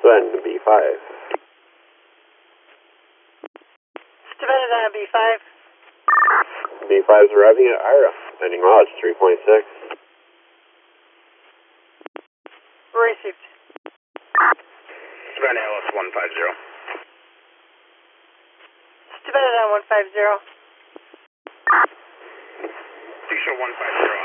Then B5. Divided on B5. B5 is arriving at IRA, ending lodge 3.6. Received. Savannah LS 150. Divided on 150. Show 150